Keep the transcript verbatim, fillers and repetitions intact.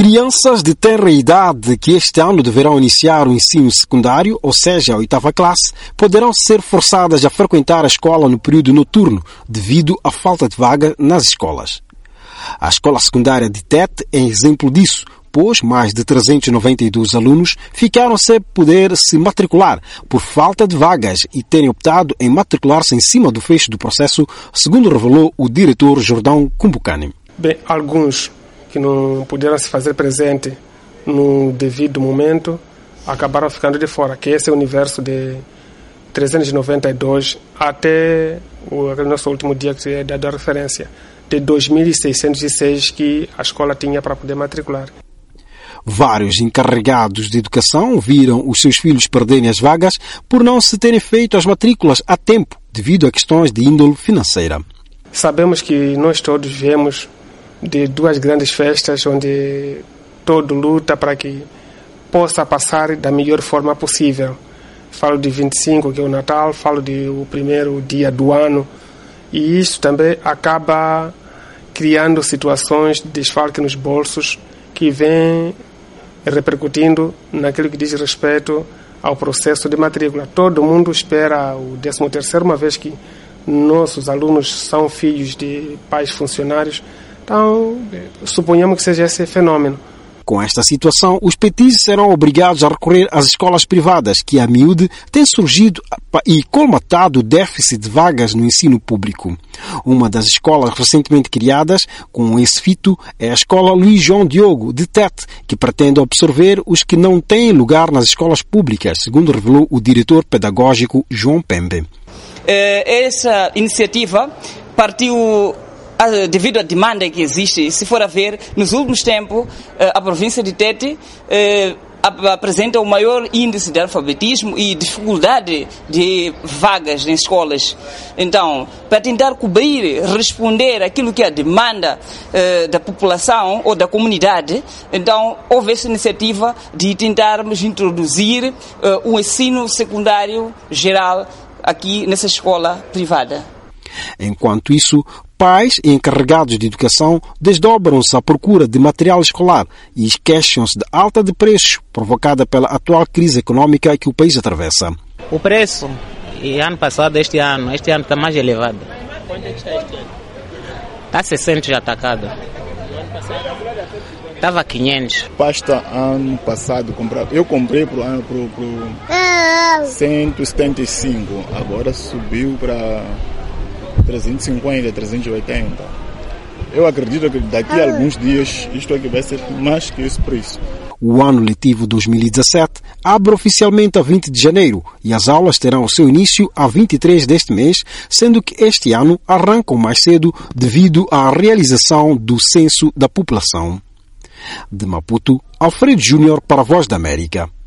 Crianças de tenra idade que este ano deverão iniciar o ensino secundário, ou seja, a oitava classe, poderão ser forçadas a frequentar a escola no período noturno, devido à falta de vaga nas escolas. A escola secundária de Tete é exemplo disso, pois mais de trezentos e noventa e dois alunos ficaram sem poder se matricular por falta de vagas e terem optado em matricular-se em cima do fecho do processo, segundo revelou o diretor Jordão Kumbucani. Bem, alguns que não puderam se fazer presente no devido momento acabaram ficando de fora, que esse é o universo de trezentos e noventa e dois até o nosso último dia que é dado a referência, de dois mil seiscentos e seis que a escola tinha para poder matricular. Vários encarregados de educação viram os seus filhos perderem as vagas por não se terem feito as matrículas a tempo, devido a questões de índole financeira. Sabemos que nós todos viemos de duas grandes festas onde todo luta para que possa passar da melhor forma possível. Falo de vinte e cinco, que é o Natal, falo de o primeiro dia do ano, e isso também acaba criando situações de desfalque nos bolsos que vem repercutindo naquilo que diz respeito ao processo de matrícula. Todo mundo espera o décimo terceiro, uma vez que nossos alunos são filhos de pais funcionários. Então, suponhamos que seja esse fenômeno. Com esta situação, os petizes serão obrigados a recorrer às escolas privadas, que a miúde tem surgido e colmatado o déficit de vagas no ensino público. Uma das escolas recentemente criadas com esse fito é a escola Luís João Diogo, de Tete, que pretende absorver os que não têm lugar nas escolas públicas, segundo revelou o diretor pedagógico João Pembe. Essa iniciativa partiu devido à demanda que existe. Se for a ver, nos últimos tempos, a província de Tete apresenta o maior índice de alfabetismo e dificuldade de vagas em escolas. Então, para tentar cobrir, responder àquilo que é a demanda da população ou da comunidade, então houve essa iniciativa de tentarmos introduzir o ensino secundário geral aqui nessa escola privada. Enquanto isso, pais e encarregados de educação desdobram-se à procura de material escolar e queixam-se da alta de preços provocada pela atual crise econômica que o país atravessa. O preço, e ano passado, este ano, este ano está mais elevado. Quanto é que está este ano? Está seiscentos já atacado. No ano passado? Estava quinhentos. Pasta ano passado, comprava. Eu comprei para o ano para cento e setenta e cinco, agora subiu para trezentos e cinquenta, trezentos e oitenta. Eu acredito que daqui a alguns dias isto aqui vai ser mais que esse preço. O ano letivo dois mil e dezassete abre oficialmente a vinte de janeiro e as aulas terão o seu início a vinte e três deste mês, sendo que este ano arrancam mais cedo devido à realização do censo da população. De Maputo, Alfredo Júnior para a Voz da América.